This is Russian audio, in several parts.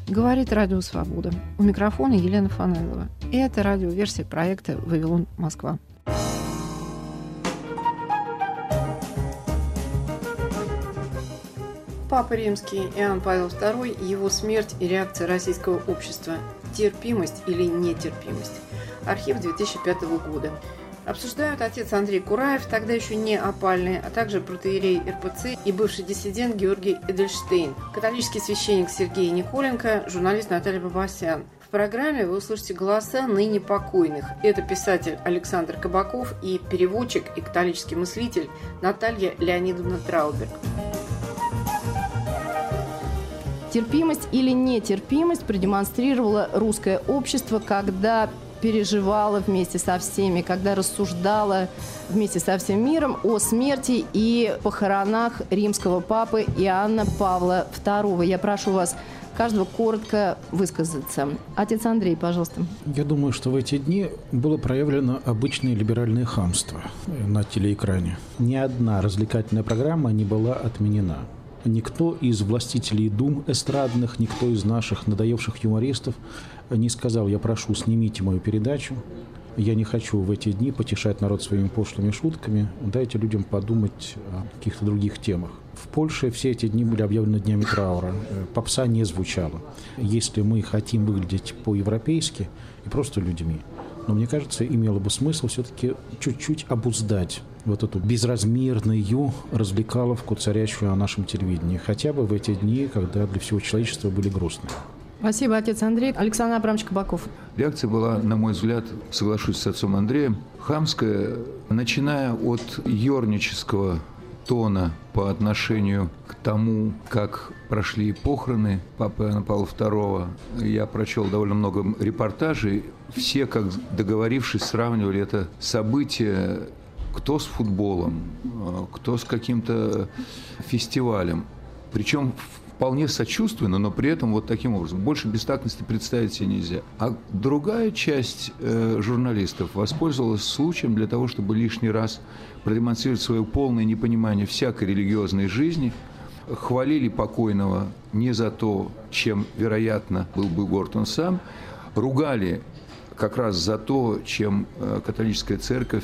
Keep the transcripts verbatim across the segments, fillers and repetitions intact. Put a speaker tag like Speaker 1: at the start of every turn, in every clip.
Speaker 1: Говорит Радио Свобода. У микрофона Елена Фанайлова. И это радиоверсия проекта «Вавилон, Москва». Папа Римский Иоанн Павел второй, его смерть и реакция российского общества. Терпимость или нетерпимость. Архив две тысячи пятого года. Обсуждают отец Андрей Кураев, тогда еще не опальный, а также протоиерей эр пэ цэ и бывший диссидент Георгий Эдельштейн, католический священник Сергей Николенко, журналист Наталья Бабасян. В программе вы услышите голоса ныне покойных. Это писатель Александр Кабаков и переводчик и католический мыслитель Наталья Леонидовна Трауберг.
Speaker 2: Терпимость или нетерпимость продемонстрировало русское общество, когда переживала вместе со всеми, когда рассуждала вместе со всем миром о смерти и похоронах римского папы Иоанна Павла второго. Я прошу вас каждого коротко высказаться. Отец Андрей, пожалуйста.
Speaker 3: Я думаю, что в эти дни было проявлено обычное либеральное хамство на телеэкране. Ни одна развлекательная программа не была отменена. Никто из властителей дум эстрадных, никто из наших надоевших юмористов не сказал: я прошу, снимите мою передачу, я не хочу в эти дни потешать народ своими пошлыми шутками, дайте людям подумать о каких-то других темах. В Польше все эти дни были объявлены днями траура, попса не звучала. Если мы хотим выглядеть по-европейски и просто людьми, но мне кажется, имело бы смысл все-таки чуть-чуть обуздать вот эту безразмерную развлекаловку, царящую на нашем телевидении, хотя бы в эти дни, когда для всего человечества были грустные.
Speaker 2: Спасибо, отец Андрей. Александр Абрамович Кабаков.
Speaker 4: Реакция была, на мой взгляд, соглашусь с отцом Андреем, хамская, начиная от ёрнического тона по отношению к тому, как прошли похороны папы Иоанна Павла второго. Я прочел довольно много репортажей. Все, как договорившись, сравнивали это событие кто с футболом, кто с каким-то фестивалем. Причем вполне сочувственно, но при этом вот таким образом. Больше бестактности представить себе нельзя. А другая часть э, журналистов воспользовалась случаем для того, чтобы лишний раз продемонстрировать свое полное непонимание всякой религиозной жизни, хвалили покойного не за то, чем, вероятно, был бы горд он сам, ругали как раз за то, чем католическая церковь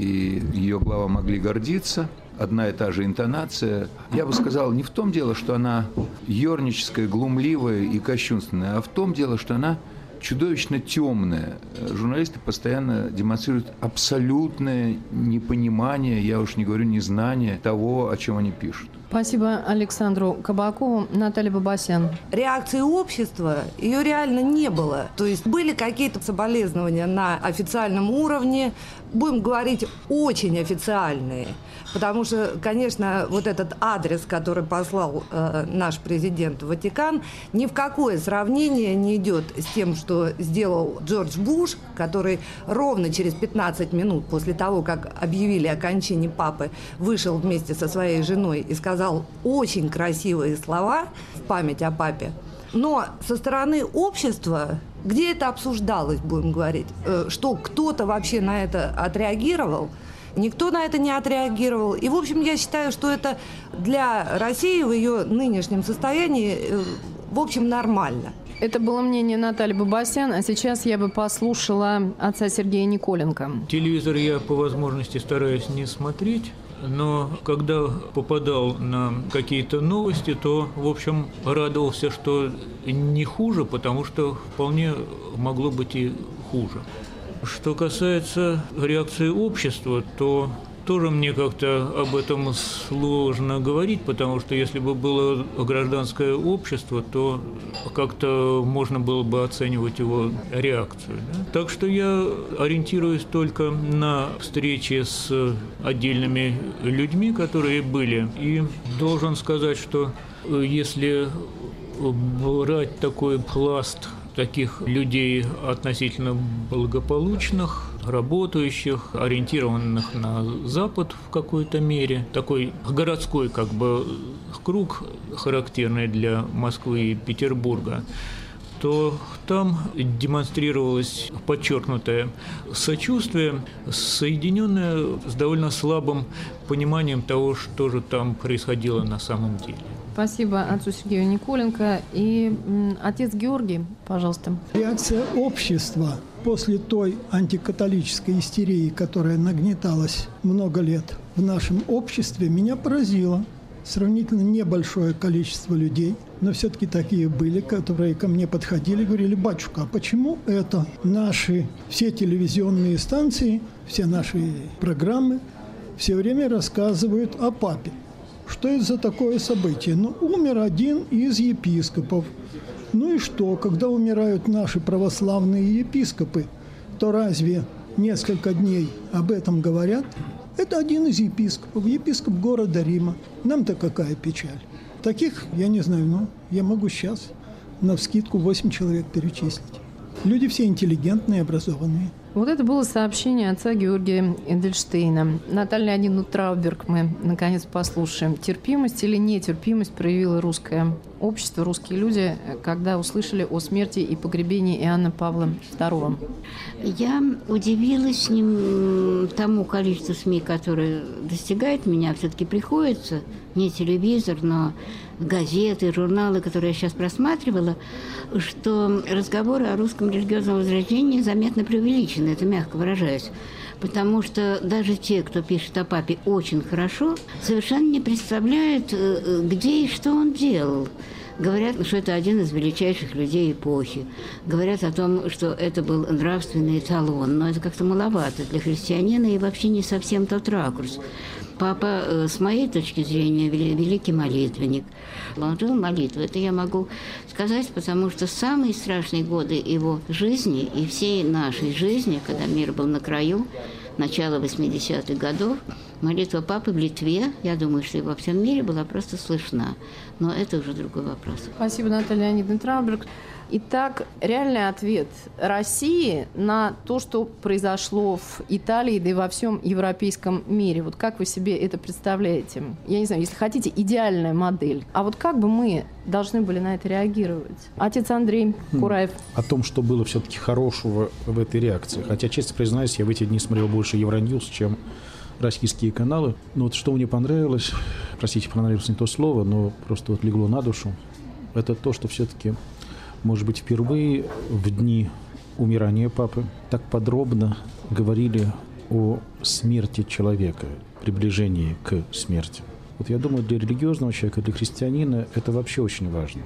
Speaker 4: и ее глава могли гордиться. Одна и та же интонация. Я бы сказал, не в том дело, что она ёрническая, глумливая и кощунственная, а в том дело, что она чудовищно темная. Журналисты постоянно демонстрируют абсолютное непонимание, я уж не говорю незнание того, о чем они пишут.
Speaker 2: Спасибо Александру Кабакову. Наталья Бабасян.
Speaker 5: Реакции общества, ее реально не было. То есть были какие-то соболезнования на официальном уровне, будем говорить, очень официальные. Потому что, конечно, вот этот адрес, который послал э, наш президент в Ватикан, ни в какое сравнение не идет с тем, что сделал Джордж Буш, который ровно через пятнадцать минут после того, как объявили о кончине папы, вышел вместе со своей женой и сказал очень красивые слова в память о папе. Но со стороны общества, где это обсуждалось, будем говорить, э, что кто-то вообще на это отреагировал, никто на это не отреагировал. И, в общем, я считаю, что это для России в ее нынешнем состоянии, в общем, нормально.
Speaker 2: Это было мнение Натальи Бабасян, а сейчас я бы послушала отца Сергея Николенко.
Speaker 6: Телевизор я по возможности стараюсь не смотреть, но когда попадал на какие-то новости, то, в общем, радовался, что не хуже, потому что вполне могло быть и хуже. Что касается реакции общества, то тоже мне как-то об этом сложно говорить, потому что если бы было гражданское общество, то как-то можно было бы оценивать его реакцию. Да? Так что я ориентируюсь только на встречи с отдельными людьми, которые были. И должен сказать, что если брать такой пласт таких людей относительно благополучных, работающих, ориентированных на Запад в какой-то мере, такой городской как бы круг, характерный для Москвы и Петербурга, то там демонстрировалось подчеркнутое сочувствие, соединенное с довольно слабым пониманием того, что же там происходило на самом деле.
Speaker 2: Спасибо отцу Сергею Николенко. И м, отец Георгий, пожалуйста.
Speaker 7: Реакция общества после той антикатолической истерии, которая нагнеталась много лет в нашем обществе, меня поразила. Сравнительно небольшое количество людей, но все-таки такие были, которые ко мне подходили и говорили: батюшка, а почему это наши все телевизионные станции, все наши программы все время рассказывают о папе? Что это за такое событие? Ну, умер один из епископов. Ну и что, когда умирают наши православные епископы, то разве несколько дней об этом говорят? Это один из епископов, епископ города Рима. Нам-то какая печаль. Таких, я не знаю, но я могу сейчас навскидку восемь человек перечислить. Люди все интеллигентные, образованные.
Speaker 2: Вот это было сообщение отца Георгия Эдельштейна. Наталья Леонидовна Трауберг мы, наконец, послушаем. Терпимость или нетерпимость проявило русское общество, русские люди, когда услышали о смерти и погребении Иоанна Павла второго?
Speaker 8: Я удивилась ним, тому количеству СМИ, которое достигает меня. Все-таки приходится, не телевизор, но газеты, журналы, которые я сейчас просматривала, что разговоры о русском религиозном возрождении заметно преувеличены, это мягко выражаясь. Потому что даже те, кто пишет о папе очень хорошо, совершенно не представляют, где и что он делал. Говорят, что это один из величайших людей эпохи. Говорят о том, что это был нравственный эталон. Но это как-то маловато для христианина и вообще не совсем тот ракурс. Папа, с моей точки зрения, великий молитвенник. Он жил молитвой. Это я могу сказать, потому что самые страшные годы его жизни и всей нашей жизни, когда мир был на краю, начало восьмидесятых годов, молитва папы в Литве, я думаю, что и во всем мире была просто слышна. Но это уже другой вопрос.
Speaker 2: Спасибо, Наталья Леонидовна Трауберг. Итак, реальный ответ России на то, что произошло в Италии, да и во всем европейском мире. Вот как вы себе это представляете? Я не знаю, если хотите, идеальная модель. А вот как бы мы должны были на это реагировать? Отец Андрей Кураев.
Speaker 3: О том, что было все-таки хорошего в этой реакции. Хотя, честно признаюсь, я в эти дни смотрел больше Евроньюз, чем российские каналы. Но вот что мне понравилось, простите, понравилось не то слово, но просто вот легло на душу, это то, что все-таки, может быть, впервые в дни умирания папы так подробно говорили о смерти человека, приближении к смерти. Вот я думаю, для религиозного человека, для христианина это вообще очень важно.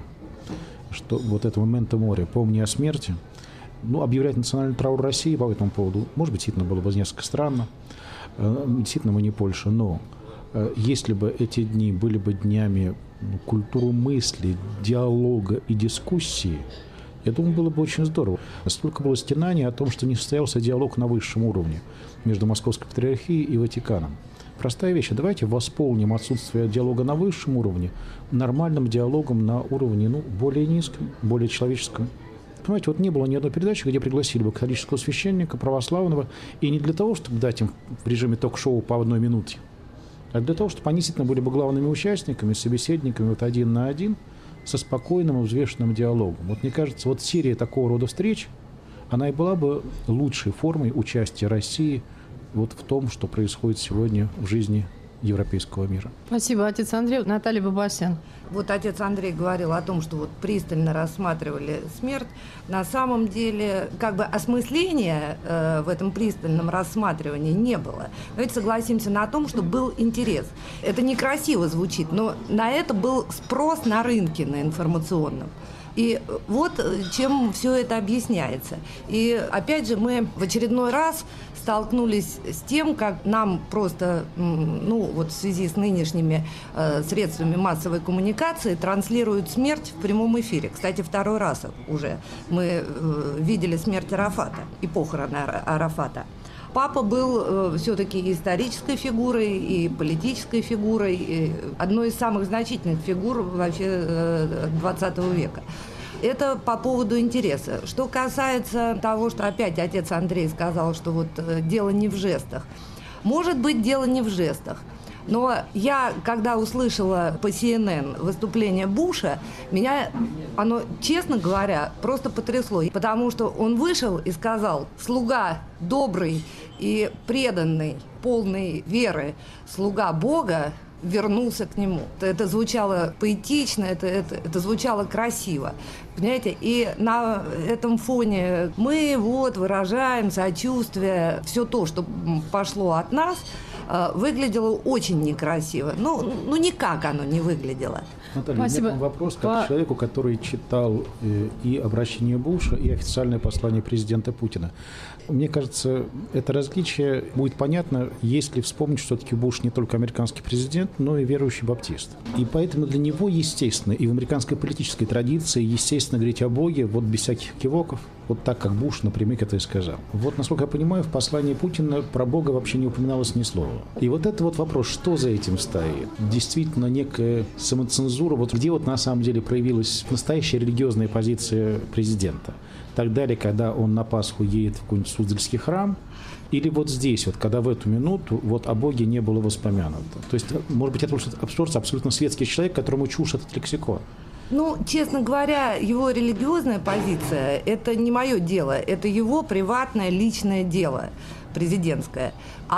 Speaker 3: Что вот это момента моря, помни о смерти, ну, объявлять национальный траур России по этому поводу, может быть, действительно было бы несколько странно, действительно мы не Польша, но если бы эти дни были бы днями культуры мысли, диалога и дискуссии, я думаю, было бы очень здорово. Столько было стенаний о том, что не состоялся диалог на высшем уровне между Московской Патриархией и Ватиканом. Простая вещь. Давайте восполним отсутствие диалога на высшем уровне нормальным диалогом на уровне, ну, более низком, более человеческом. Понимаете, вот не было ни одной передачи, где пригласили бы католического священника, православного, и не для того, чтобы дать им в режиме ток-шоу по одной минуте, а для того, чтобы они действительно были бы главными участниками, собеседниками вот один на один со спокойным и взвешенным диалогом. Вот мне кажется, вот серия такого рода встреч, она и была бы лучшей формой участия России вот в том, что происходит сегодня в жизни европейского мира.
Speaker 2: Спасибо, отец Андрей. Наталья Бабасян.
Speaker 5: Вот отец Андрей говорил о том, что вот пристально рассматривали смерть. На самом деле, как бы осмысления э, в этом пристальном рассматривании не было. Давайте согласимся на том, что был интерес. Это некрасиво звучит, но на это был спрос на рынке, на информационном. И вот чем все это объясняется. И опять же мы в очередной раз столкнулись с тем, как нам просто, ну вот в связи с нынешними э, средствами массовой коммуникации транслируют смерть в прямом эфире. Кстати, второй раз уже мы э, видели смерть Арафата и похороны Арафата. Папа был э, все-таки исторической фигурой и политической фигурой, и одной из самых значительных фигур вообще э, двадцатого века. Это по поводу интереса. Что касается того, что опять отец Андрей сказал, что вот э, дело не в жестах. Может быть, дело не в жестах. Но я, когда услышала по си эн эн выступление Буша, меня оно, честно говоря, просто потрясло. Потому что он вышел и сказал: слуга добрый и преданный, полный веры, слуга Бога, вернулся к нему. Это звучало поэтично, это, это, это звучало красиво. Понимаете? И на этом фоне мы вот выражаем сочувствие, все то, что пошло от нас, выглядело очень некрасиво. Ну, ну никак оно не выглядело.
Speaker 3: Наталья,
Speaker 2: Спасибо.
Speaker 3: у меня вопрос как
Speaker 2: По...
Speaker 3: человеку, который читал э, и обращение Буша, и официальное послание президента Путина. Мне кажется, это различие будет понятно, если вспомнить, что все-таки Буш не только американский президент, но и верующий баптист. И поэтому для него, естественно, и в американской политической традиции, естественно, говорить о Боге вот без всяких кивоков, вот так, как Буш напрямик это и сказал. Вот, насколько я понимаю, в послании Путина про Бога вообще не упоминалось ни слова. И вот это вот вопрос, что за этим стоит? Действительно, некая самоцензура, вот где вот на самом деле проявилась настоящая религиозная позиция президента? Так далее, когда он на Пасху едет в какой-нибудь Суздальский храм, или вот здесь, вот, когда в эту минуту вот о Боге не было воспомянуто. То есть, может быть, это просто абсолютно светский человек, которому чушь этот лексикон.
Speaker 5: Ну, честно говоря, его религиозная позиция – это не мое дело, это его приватное, личное дело президентское.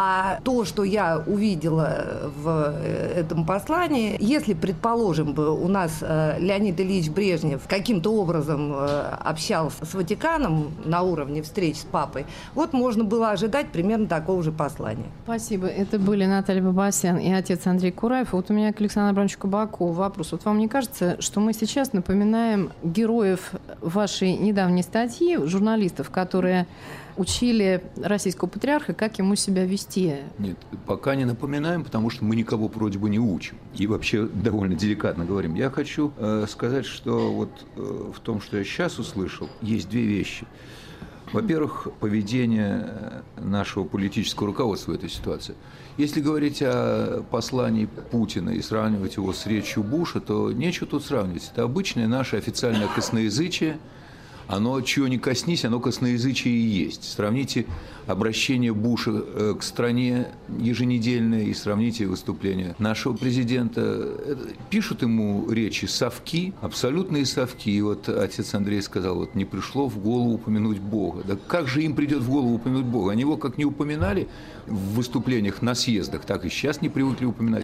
Speaker 5: А то, что я увидела в этом послании, если, предположим, бы у нас Леонид Ильич Брежнев каким-то образом общался с Ватиканом на уровне встреч с папой, вот можно было ожидать примерно такого же послания.
Speaker 2: Спасибо. Это были Наталья Бабасян и отец Андрей Кураев. Вот у меня к Александру Абрамовичу Кабакову вопрос. Вот вам не кажется, что мы сейчас напоминаем героев вашей недавней статьи, журналистов, которые учили российского патриарха, как ему себя вести?
Speaker 4: Нет, пока не напоминаем, потому что мы никого вроде бы не учим. И вообще довольно деликатно говорим. Я хочу э, сказать, что вот э, в том, что я сейчас услышал, есть две вещи. Во-первых, поведение нашего политического руководства в этой ситуации. Если говорить о послании Путина и сравнивать его с речью Буша, то нечего тут сравнивать. Это обычное наше официальное косноязычие. Оно, чего не коснись, оно косноязычие и есть. Сравните обращение Буша к стране еженедельное и сравните выступление нашего президента. Пишут ему речи совки, абсолютные совки. И вот отец Андрей сказал, вот не пришло в голову упомянуть Бога. Да как же им придет в голову упомянуть Бога? Они его как не упоминали в выступлениях на съездах, так и сейчас не привыкли упоминать.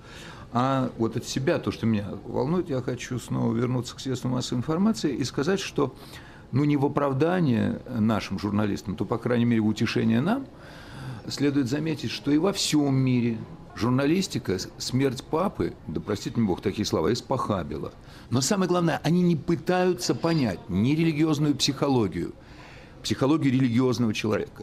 Speaker 4: А вот от себя, то, что меня волнует, я хочу снова вернуться к средствам массовой информации и сказать, что ну, не в оправдание нашим журналистам, то, по крайней мере, в утешение нам, следует заметить, что и во всем мире журналистика смерть папы, да простит мне Бог такие слова, испохабила. Но самое главное, они не пытаются понять ни религиозную психологию, психологию религиозного человека,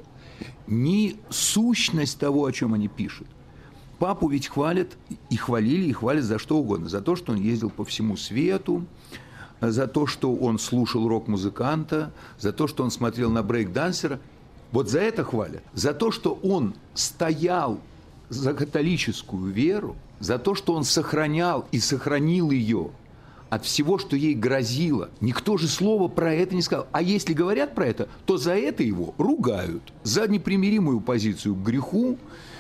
Speaker 4: ни сущность того, о чем они пишут. Папу ведь хвалят, и хвалили, и хвалят за что угодно. За то, что он ездил по всему свету, за то, что он слушал рок-музыканта, за то, что он смотрел на брейк-дансера. Вот за это хвалят. За то, что он стоял за католическую веру, за то, что он сохранял и сохранил ее от всего, что ей грозило. Никто же слова про это не сказал. А если говорят про это, то за это его ругают. За непримиримую позицию к греху,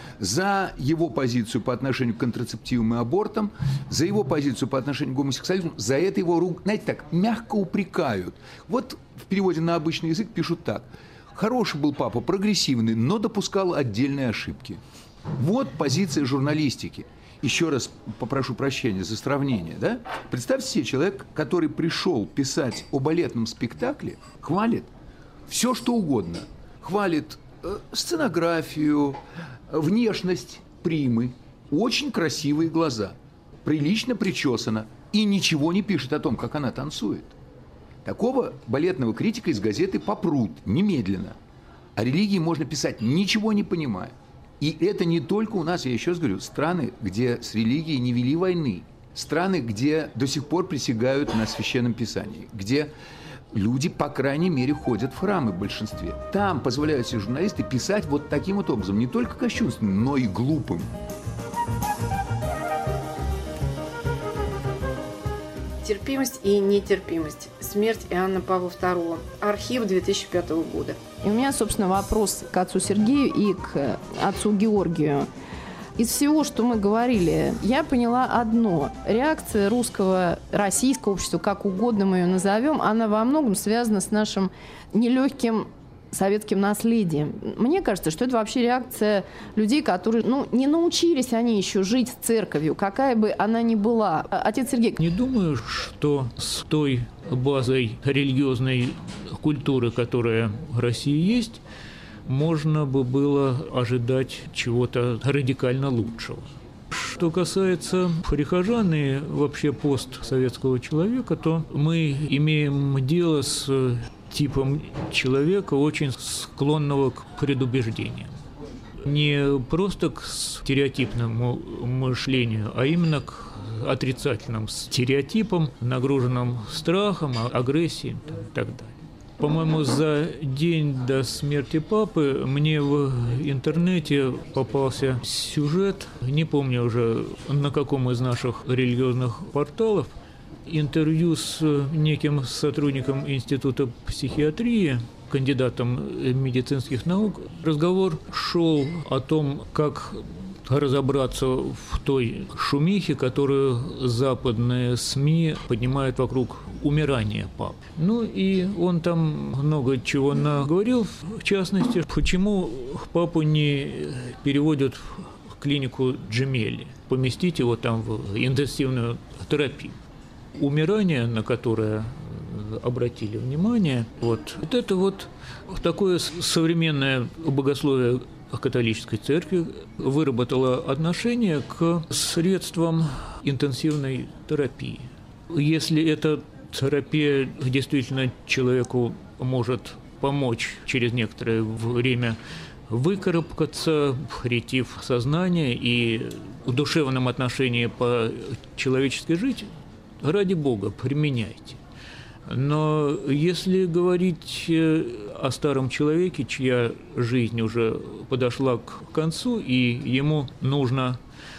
Speaker 4: за его позицию по отношению к контрацептивам и абортам, за его позицию по отношению к гомосексуализму, за это его, знаете, так, мягко упрекают. Вот в переводе на обычный язык пишут так. Хороший был папа, прогрессивный, но допускал отдельные ошибки. Вот позиция журналистики. Еще раз попрошу прощения за сравнение. Да? Представьте себе, человек, который пришел писать о балетном спектакле, хвалит все, что угодно. Хвалит э, сценографию, внешность примы, очень красивые глаза, прилично причесана и ничего не пишет о том, как она танцует. Такого балетного критика из газеты попрут немедленно. О религии можно писать, ничего не понимая. И это не только у нас, я еще раз говорю, страны, где с религией не вели войны, страны, где до сих пор присягают на Священном Писании, где люди, по крайней мере, ходят в храмы в большинстве. Там позволяют себе журналисты писать вот таким вот образом, не только кощунственным, но и глупым.
Speaker 1: Терпимость и нетерпимость. Смерть Иоанна Павла второго. Архив две тысячи пятого года.
Speaker 2: И у меня, собственно, вопрос к отцу Сергею и к отцу Георгию. Из всего, что мы говорили, я поняла одно. Реакция русского, российского общества, как угодно мы ее назовем, она во многом связана с нашим нелегким советским наследием. Мне кажется, что это вообще реакция людей, которые, ну, не научились они еще жить с церковью, какая бы она ни была. Отец Сергей.
Speaker 6: Не думаю, что с той базой религиозной культуры, которая в России есть, можно бы было ожидать чего-то радикально лучшего. Что касается прихожан и вообще постсоветского человека, то мы имеем дело с типом человека, очень склонного к предубеждениям. Не просто к стереотипному мышлению, а именно к отрицательным стереотипам, нагруженным страхом, агрессией и так далее. По-моему, за день до смерти папы мне в интернете попался сюжет, не помню уже на каком из наших религиозных порталов, интервью с неким сотрудником Института психиатрии, кандидатом медицинских наук. Разговор шел о том, как разобраться в той шумихе, которую западные СМИ поднимают вокруг умирания пап. Ну и он там много чего наговорил, в частности, почему папу не переводят в клинику Джемели, поместить его там в интенсивную терапию. Умирание, на которое обратили внимание, вот, вот это вот такое современное богословие католической церкви выработало отношение к средствам интенсивной терапии. Если эта терапия действительно человеку может помочь через некоторое время выкарабкаться, прийти в сознание и в душевном отношении по-человечески жить, ради Бога, применяйте. Но если говорить о старом человеке, чья жизнь уже подошла к концу, и ему нужно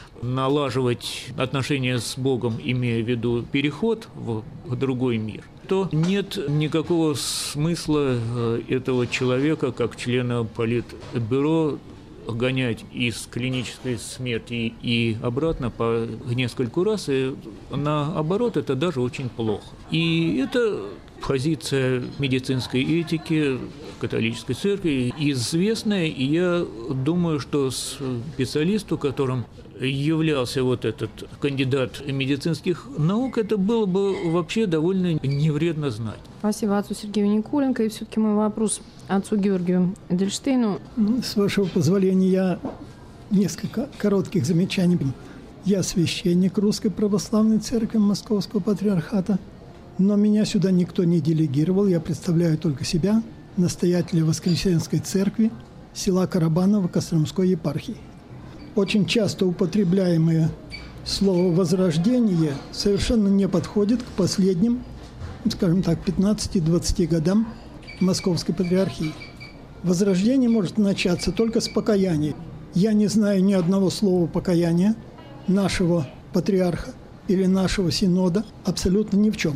Speaker 6: налаживать отношения с Богом, имея в виду переход в другой мир, то нет никакого смысла этого человека, как члена политбюро, гонять из клинической смерти и обратно по нескольку раз, и наоборот, это даже очень плохо. И это позиция медицинской этики католической церкви известная, и я думаю, что специалисту, которым являлся вот этот кандидат медицинских наук, это было бы вообще довольно невредно знать.
Speaker 2: Спасибо отцу Сергею Николенко. И все-таки мой вопрос отцу Георгию Эдельштейну.
Speaker 7: С вашего позволения, я несколько коротких замечаний. Я священник Русской Православной Церкви Московского Патриархата, но меня сюда никто не делегировал. Я представляю только себя, настоятеля Воскресенской Церкви села Карабаново Костромской епархии. Очень часто употребляемое слово «возрождение» совершенно не подходит к последним, скажем так, пятнадцати-двадцати годам Московской Патриархии. Возрождение может начаться только с покаяния. Я не знаю ни одного слова покаяния нашего патриарха или нашего синода абсолютно ни в чем.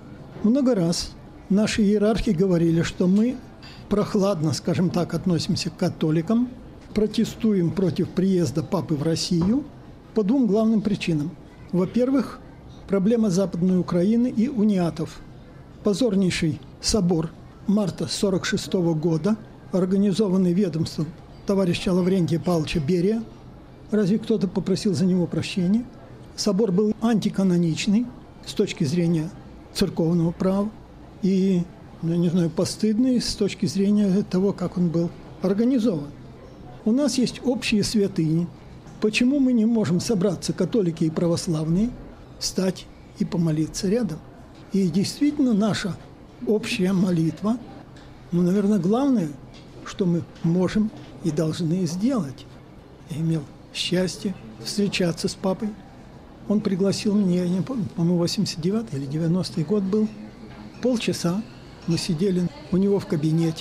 Speaker 7: Много раз наши иерархи говорили, что мы прохладно, скажем так, относимся к католикам, протестуем против приезда папы в Россию по двум главным причинам. Во-первых, проблема Западной Украины и униатов. Позорнейший собор марта сорок шестого года, организованный ведомством товарища Лаврентия Павловича Берия. Разве кто-то попросил за него прощения? Собор был антиканоничный с точки зрения церковного права и, я не знаю, постыдный с точки зрения того, как он был организован. У нас есть общие святыни. Почему мы не можем собраться, католики и православные, встать и помолиться рядом? И действительно наша общая молитва, ну, наверное, главное, что мы можем и должны сделать. Я имел счастье встречаться с папой. Он пригласил меня, я не помню, по-моему, восемьдесят девятый или девяностый год был. Полчаса мы сидели у него в кабинете.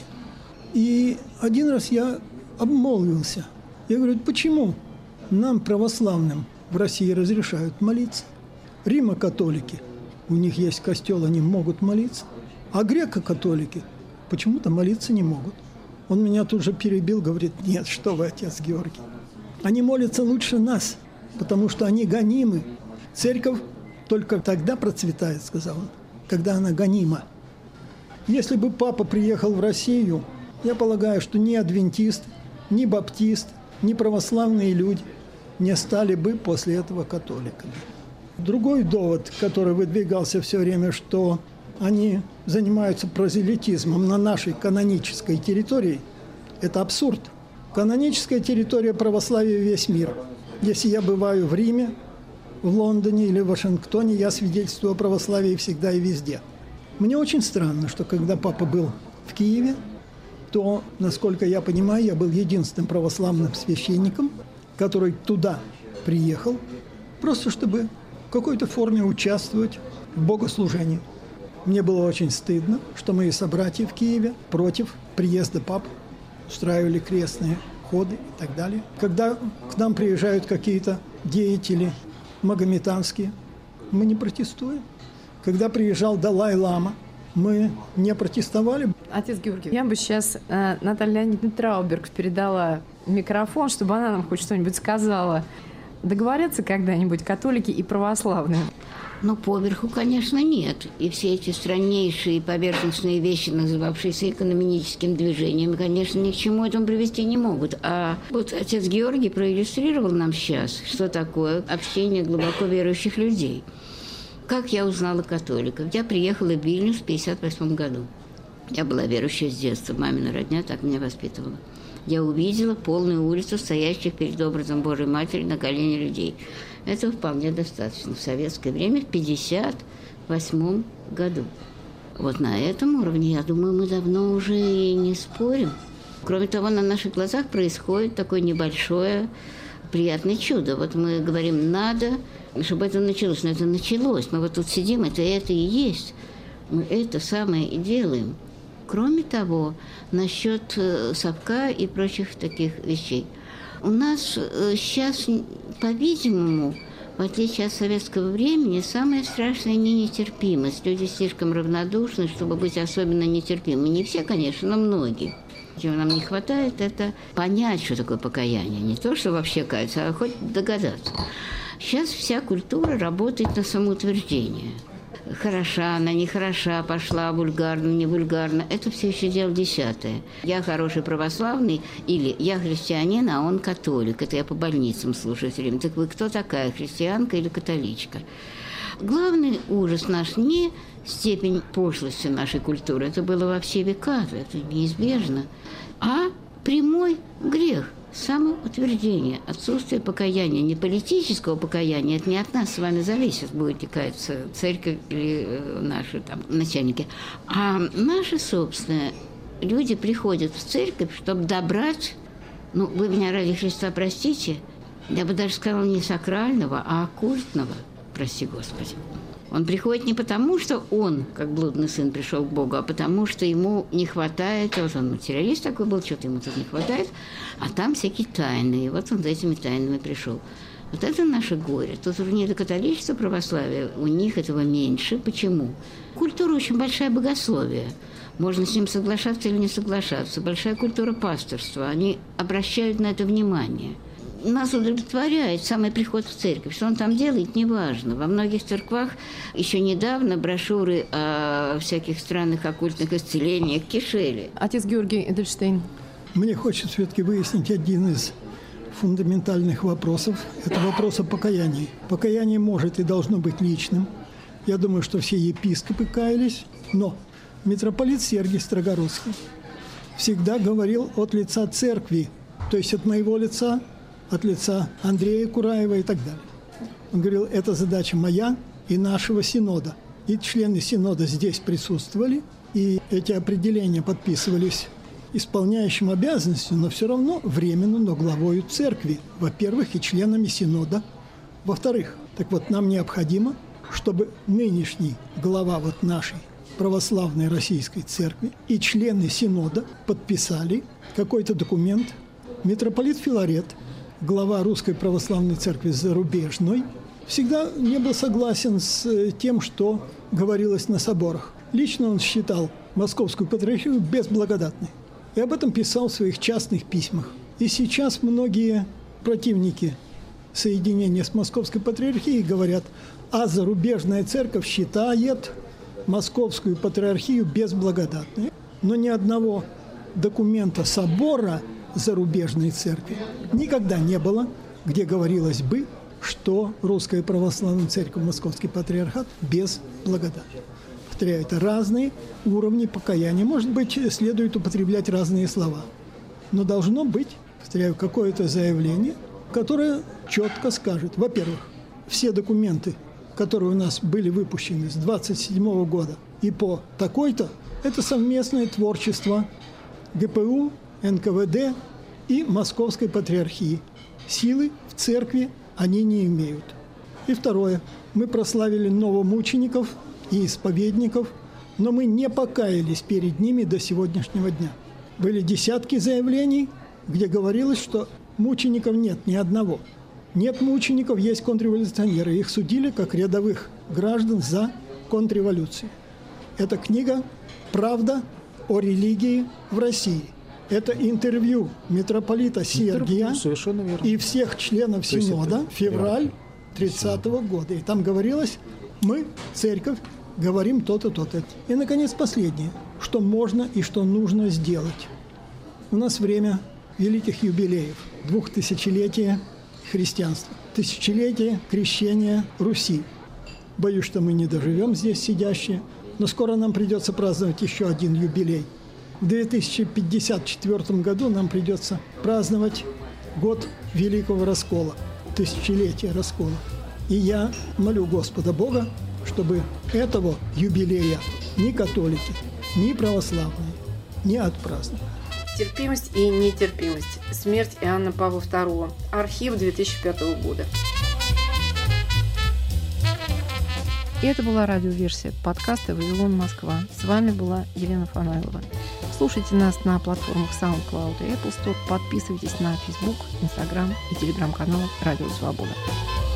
Speaker 7: И один раз я обмолвился. Я говорю, почему нам, православным, в России разрешают молиться? Римо-католики, у них есть костел, они могут молиться. А греко-католики почему-то молиться не могут. Он меня тут же перебил, говорит, нет, что вы, отец Георгий. Они молятся лучше нас, потому что они гонимы. Церковь только тогда процветает, сказал он, когда она гонима. Если бы папа приехал в Россию, Я полагаю, что ни адвентист, ни баптист, ни православные люди не стали бы после этого католиками. Другой довод, который выдвигался все время, что они занимаются прозелитизмом на нашей канонической территории, это абсурд. Каноническая территория православия весь мир. Если я бываю в Риме, в Лондоне или в Вашингтоне, я свидетельствую о православии всегда и везде. Мне очень странно, что когда папа был в Киеве, то, насколько я понимаю, я был единственным православным священником, который туда приехал, просто чтобы в какой-то форме участвовать в богослужении. Мне было очень стыдно, что мои собратья в Киеве против приезда папы устраивали крестные ходы и так далее. Когда к нам приезжают какие-то деятели магометанские, мы не протестуем. Когда приезжал Далай-лама, мы не протестовали.
Speaker 2: Отец Георгий, я бы сейчас э, Наталье Леонидовне Трауберг передала микрофон, чтобы она нам хоть что-нибудь сказала. Договорятся когда-нибудь католики и православные?
Speaker 8: Ну, поверху, конечно, нет. И все эти страннейшие поверхностные вещи, называвшиеся экономическим движением, конечно, ни к чему этому привести не могут. А вот отец Георгий проиллюстрировал нам сейчас, что такое общение глубоко верующих людей. Как я узнала католиков? Я приехала в Вильнюс в пятьдесят восьмом году. Я была верующая с детства, мамина родня так меня воспитывала. Я увидела полную улицу стоящих перед образом Божьей Матери на колени людей. Этого вполне достаточно в советское время, в пятьдесят восьмом году. Вот на этом уровне, я думаю, мы давно уже и не спорим. Кроме того, на наших глазах происходит такое небольшое приятное чудо. Вот мы говорим, надо, чтобы это началось. Но это началось. Мы вот тут сидим, это это и есть. Мы это самое и делаем. Кроме того, насчет совка и прочих таких вещей. У нас сейчас, по-видимому, в отличие от советского времени, самое страшное не нетерпимость. Люди слишком равнодушны, чтобы быть особенно нетерпимыми. Не все, конечно, но многие. Чего нам не хватает, это понять, что такое покаяние. Не то, что вообще каяться, а хоть догадаться. Сейчас вся культура работает на самоутверждение. Хороша она, нехороша, пошла вульгарно, не вульгарно. Это все еще дело десятое. Я хороший православный или я христианин, а он католик. Это я по больницам слушаю все время. Так вы кто такая, христианка или католичка? Главный ужас наш не степень пошлости нашей культуры. Это было во все века, это неизбежно. А прямой грех. Самоутверждение, отсутствие покаяния, не политического покаяния, это не от нас с вами зависит, будете каяться церковь или наши там начальники, а наше собственное. Люди приходят в церковь, чтобы добрать, ну, вы меня ради Христа простите, я бы даже сказала не сакрального, а оккультного, прости Господи. Он приходит не потому, что он, как блудный сын, пришел к Богу, а потому, что ему не хватает, вот он материалист такой был, что-то ему тут не хватает, а там всякие тайны, и вот он за этими тайнами пришел. Вот это наше горе. Тут уже не до католичества, православия, у них этого меньше. Почему? Культура очень большая богословие. Можно с ним соглашаться или не соглашаться. Большая культура пасторства. Они обращают на это внимание. Нас удовлетворяет самый приход в церковь. Что он там делает, неважно. Во многих церквах еще недавно брошюры о всяких странных оккультных исцелениях кишели.
Speaker 2: Отец Георгий Эдельштейн.
Speaker 7: Мне хочется все-таки выяснить один из фундаментальных вопросов. Это вопрос о покаянии. Покаяние может и должно быть личным. Я думаю, что все епископы каялись. Но митрополит Сергий Строгородский всегда говорил от лица церкви, то есть от моего лица, от лица Андрея Кураева и так далее. Он говорил, это задача моя и нашего синода. И члены синода здесь присутствовали, и эти определения подписывались исполняющим обязанности, но все равно временно, но главою церкви, во-первых, и членами синода, во-вторых. Так вот, нам необходимо, чтобы нынешний глава вот нашей православной российской церкви и члены синода подписали какой-то документ. Митрополит Филарет, глава Русской Православной Церкви зарубежной, всегда не был согласен с тем, что говорилось на соборах. Лично он считал Московскую Патриархию безблагодатной. И об этом писал в своих частных письмах. И сейчас многие противники соединения с Московской Патриархией говорят, а зарубежная церковь считает Московскую Патриархию безблагодатной. Но ни одного документа собора зарубежной церкви никогда не было, где говорилось бы, что Русская Православная Церковь, Московский Патриархат без благодати. Повторяю, это разные уровни покаяния. Может быть, следует употреблять разные слова. Но должно быть, повторяю, какое-то заявление, которое четко скажет, во-первых, все документы, которые у нас были выпущены с двадцать седьмого года и по такой-то, это совместное творчество ГПУ, эн ка вэ дэ и Московской Патриархии. Силы в церкви они не имеют. И второе. Мы прославили новомучеников и исповедников, но мы не покаялись перед ними до сегодняшнего дня. Были десятки заявлений, где говорилось, что мучеников нет ни одного. Нет мучеников, есть контрреволюционеры. Их судили как рядовых граждан за контрреволюцию. Эта книга «Правда о религии в России». Это интервью митрополита Сергия и всех членов Синода, февраль тридцатого года. И там говорилось, мы, церковь, говорим то-то, то-то. И, наконец, последнее, что можно и что нужно сделать. У нас время великих юбилеев, двухтысячелетия христианства, тысячелетия крещения Руси. Боюсь, что мы не доживем здесь сидящие, но скоро нам придется праздновать еще один юбилей. В две тысячи пятьдесят четвёртом году нам придется праздновать год Великого Раскола, тысячелетие Раскола. И я молю Господа Бога, чтобы этого юбилея ни католики, ни православные не отпраздновали.
Speaker 1: Терпимость и нетерпимость. Смерть Иоанна Павла второго. Архив две тысячи пятого года.
Speaker 2: И это была радиоверсия подкаста «Вавилон, Москва». С вами была Елена Фанайлова. Слушайте нас на платформах SoundCloud и Apple Store. Подписывайтесь на Facebook, Instagram и телеграм-канал «Радио Свобода».